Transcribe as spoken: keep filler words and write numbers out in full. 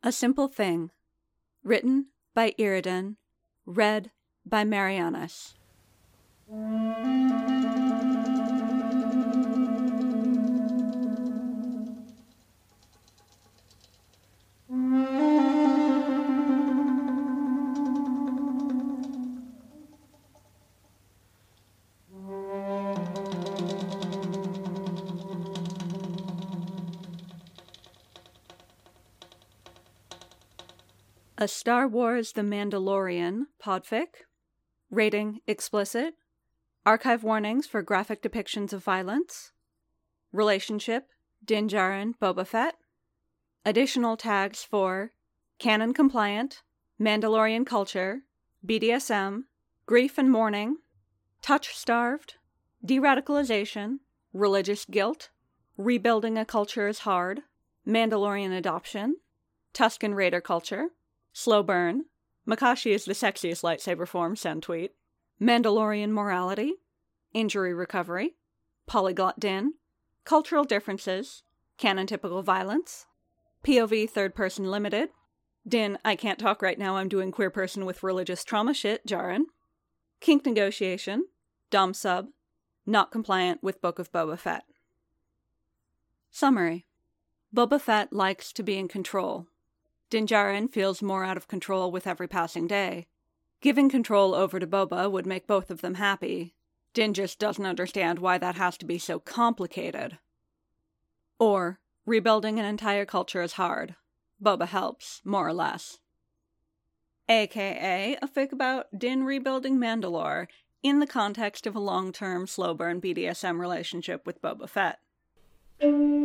A Simple Thing. Written by Iridan. Read by Marianas. A Star Wars The Mandalorian podfic. Rating explicit. Archive warnings for graphic depictions of violence. Relationship Din Djarin Boba Fett. Additional tags for canon compliant, Mandalorian culture, B D S M, grief and mourning, touch starved, de-radicalization, religious guilt, rebuilding a culture is hard, Mandalorian adoption, Tusken Raider culture, slow burn, Makashi is the sexiest lightsaber form, send tweet, Mandalorian morality, injury recovery, polyglot Din, cultural differences, canon typical violence, P O V third person limited, Din, I can't talk right now, I'm doing queer person with religious trauma shit, Djarin, kink negotiation, dom sub, not compliant with Book of Boba Fett. Summary. Boba Fett likes to be in control. Din Djarin feels more out of control with every passing day. Giving control over to Boba would make both of them happy. Din just doesn't understand why that has to be so complicated. Or, rebuilding an entire culture is hard. Boba helps, more or less. A K A a fic about Din rebuilding Mandalore in the context of a long-term slow burn B D S M relationship with Boba Fett.